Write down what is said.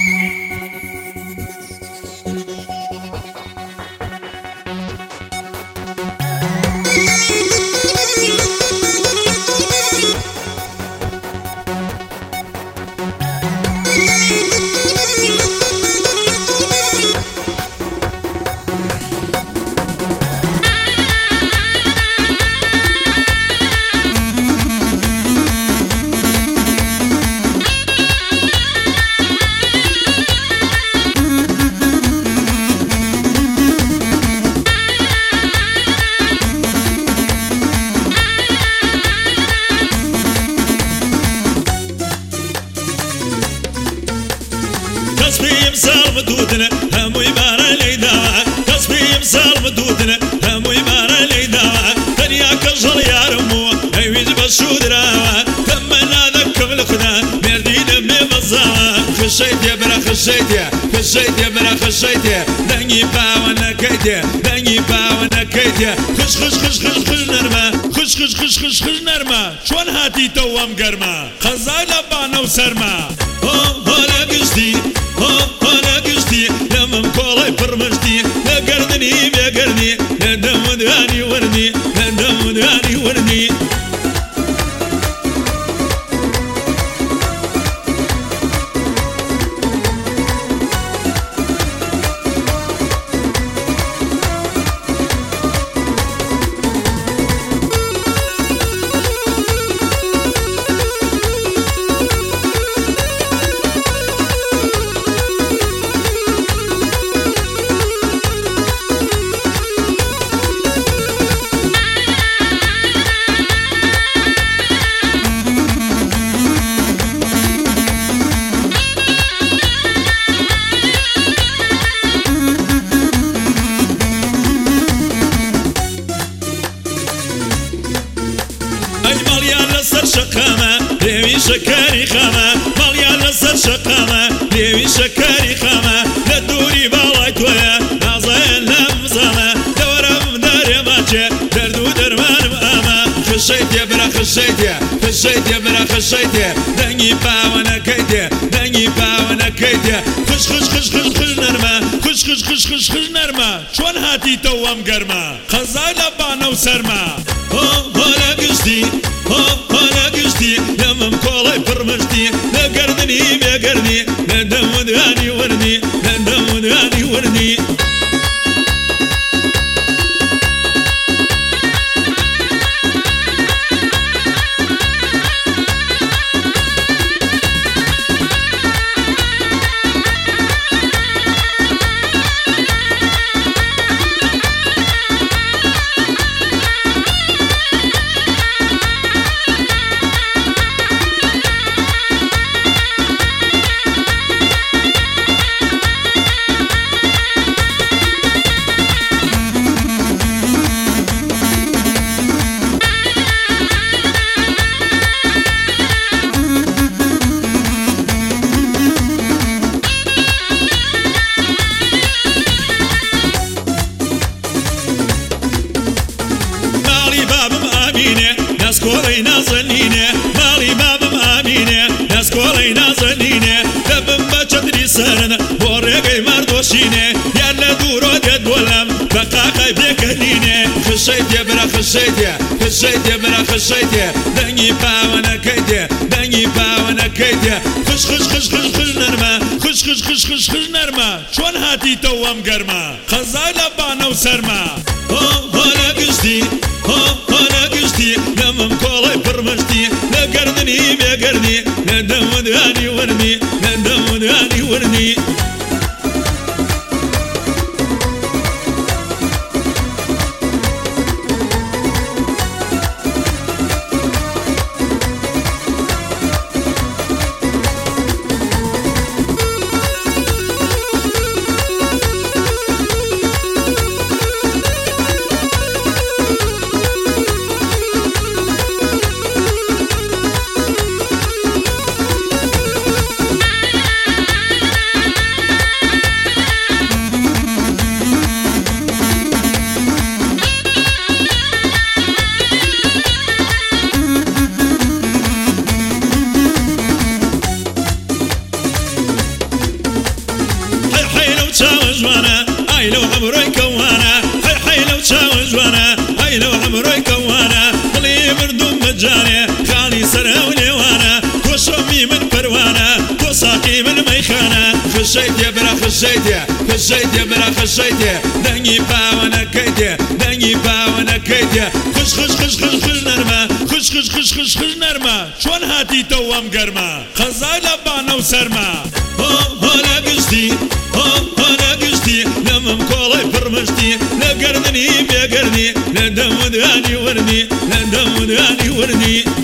كسبي مسال مدودنا هم يبارا ليدا كسبي مسال مدودنا هم يبارا ليدا دنيا كجر يا رمو ايويز بشودرا تمنا ذكم الخدا مردين بمزا خشيت يا برا خشيت يا برا خشيت دني باونا كيتي دني باونا كيتي خش خش خش خش خش نرما خش خش خش خش خش نرما شلون هاتي توام قرما خزايله بانا وسرما هلا قصدي هلا قصدي لما كولاي فرمشتي لا قردني يا قردني لا دم داني وردي لا دم داني وردي شقامة ليوي شكاري خامة ماليا لسر شقامة ليوي شكاري خامة لدوري بالايت ويا نازين لمزامة دورم داري ماجي دردو درمان ماما خشيت يا برا خشيت يا برا خشيت دني باوانا كيتي دني باوانا كيتي خش خش خش خش خش نرما خش خش خش خش خش نرما شلون هاتي توام قرما خزايله بانا وسرما هلا قصدي هلا قصدي لما كولاي فرمشتي لا قردني يا قردني لا دم داني وردي لا دم داني وردي ناس كولي نازنينه مالي بابم امينه ناس كولي نازنينه دبم بچدري سرن بورغي مردوشينه يلا دورو دد ولم بقاقي بكنينه خشيت يا برا خشيت يا برا خشيت دني باوانا كيتي دني باوانا كيتي خش خش خش خش خش نرما خش خش خش خش خش نرما شلون هاتي توام قرما خزايله بانا وسرما هلا قصدي هلا قصدي لما كولاي فرمشتي لا قردني يا قردني لا دم داني وردي لا دم داني وردي تشاو جوانا هاي لو عمري كوانا حي لو تشاو جوانا هاي لو عمري كوانا طلي مردوم مجاني خالي سرها وليوانا وشومي من بروانا وصاقي من ميخانا خشيت يا برا خشيت يا برا خشيت دني با وانا كيت دني با وانا كيت خش نرمه خش نرمه شون هاتي توام قرمه خزايلة بانا وسرمه هو قشتي هو قشتي لمم كولي برمشتي لا قردني بيا قردني لا دم وداني وردي لا دم وداني وردي